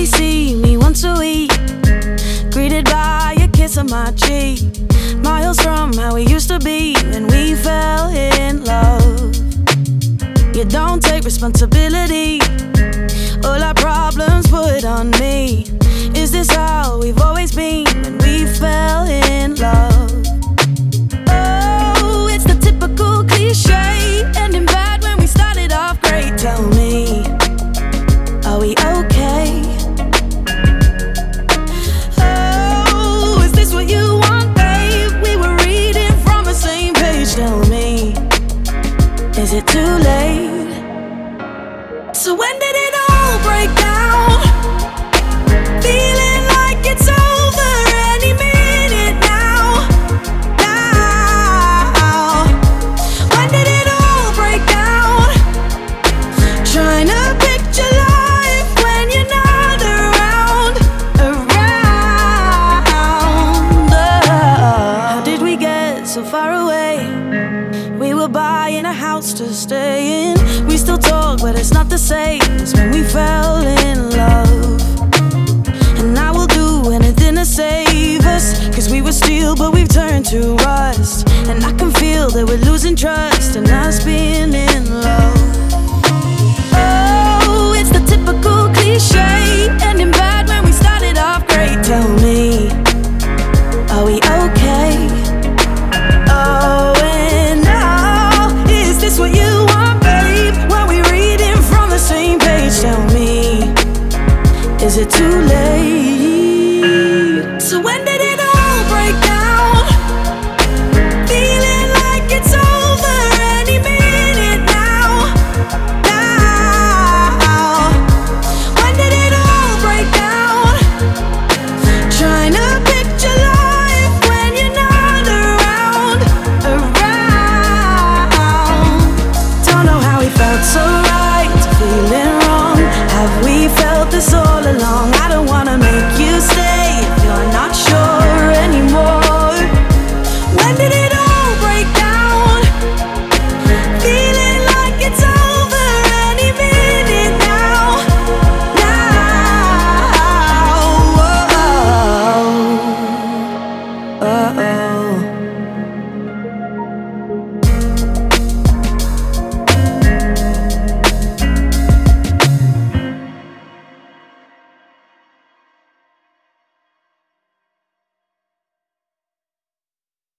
see me once a week, greeted by a kiss on my cheek. Miles from how we used to be when we fell in love. You don't take responsibility, all our problems put on me. Is this how we've always been when we fell in love? Oh, it's the typical cliche, ending bad when we started off great. Tell me, are we okay? Oh, is this what you want, babe? We were reading from the same page. Tell me, is it too late? So when did it all break down? Feeling like it's over any minute now. Now, when did it all break down? Trying to picture life when you're not around. How did we get so far away? We were buying a house to stay in. We still talk, but it's not the same as when we fell in love. And I will do anything to save us, 'cause we were steel, but we've turned to rust. And I can feel that we're losing trust in us being in love.